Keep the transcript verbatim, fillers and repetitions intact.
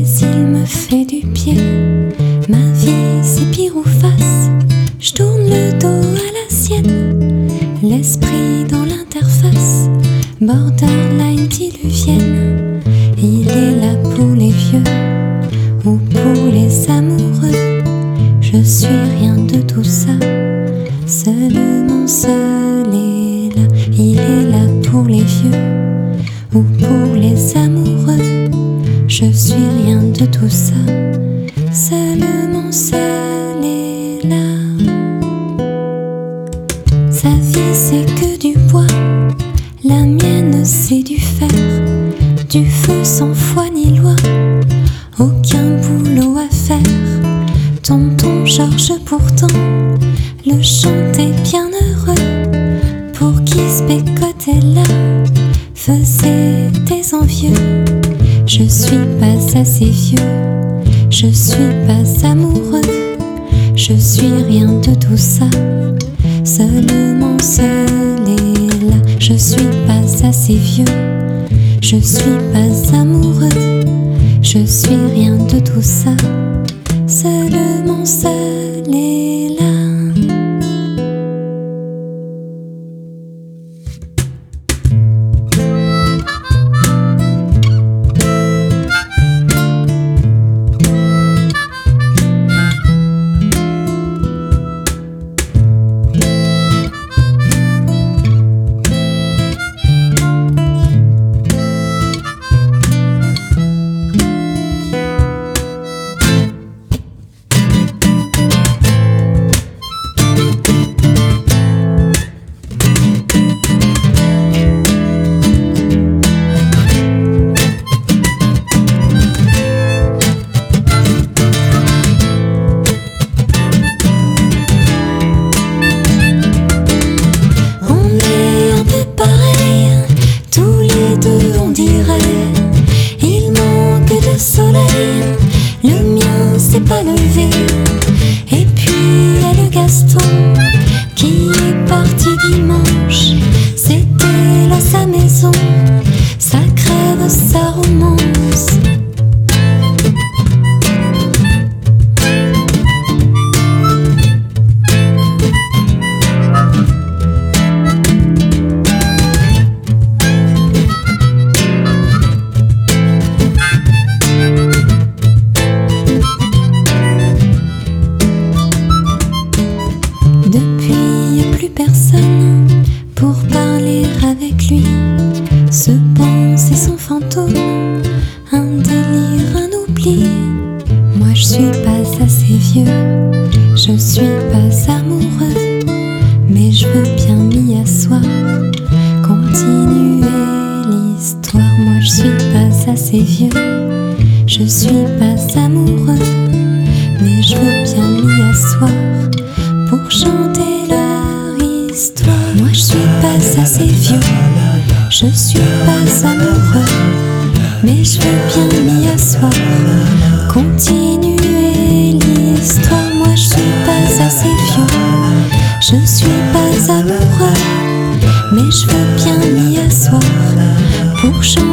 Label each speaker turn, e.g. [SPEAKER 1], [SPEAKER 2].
[SPEAKER 1] il me fait du pied. Ma vie c'est pire ou face, je tourne le dos à la sienne. L'esprit dans l'interface, borderline diluvienne. Il est là pour les vieux ou pour les amoureux. Je suis rien de tout ça, seulement seul est là. Il est là pour les vieux ou pour les amoureux. Je suis rien de tout ça, seulement seul est là. Sa vie c'est que du bois, la mienne c'est du fer. Du feu sans foi ni loi, aucun boulot à faire. Tonton Georges pourtant, le chantait bien heureux. Pour qui ce bécotait là faisait des envieux. Je suis pas assez vieux, je suis pas amoureux. Je suis rien de tout ça, seulement seul est là. Je suis pas assez vieux, je suis pas amoureux. Je suis rien de tout ça, seulement seul est là. Le mien s'est pas levé. Et puis il y a le Gaston qui est parti dimanche. C'était là sa maison, ça crève sa romance. Personne pour parler avec lui. Ce pense et son fantôme, un délire, un oubli. Moi je suis pas assez vieux, je suis pas amoureux, mais je veux bien m'y asseoir, continuer l'histoire. Moi je suis pas assez vieux, je suis pas amoureux, mais je veux bien m'y asseoir pour chanter leur histoire. Moi je suis pas assez vieux, je suis pas amoureux, mais je veux bien m'y asseoir, continuer l'histoire. Moi je suis pas assez vieux, je suis pas amoureux, mais je veux bien m'y asseoir pour chanter